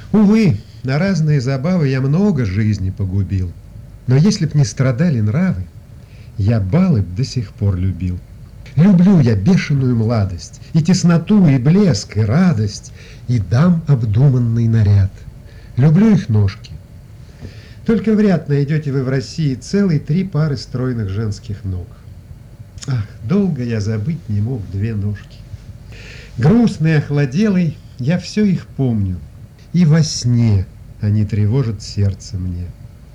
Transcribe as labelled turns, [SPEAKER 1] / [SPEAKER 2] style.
[SPEAKER 1] Увы, на разные забавы я много жизни погубил. Но если б не страдали нравы, я балы б до сих пор любил. Люблю я бешеную младость, и тесноту, и блеск, и радость, и дам обдуманный наряд. Люблю их ножки. Только вряд найдете вы в России целые 3 пары стройных женских ног. Ах, долго я забыть не мог 2 ножки. Грустный, охладелый, я все их помню, и во сне они тревожат сердце мне.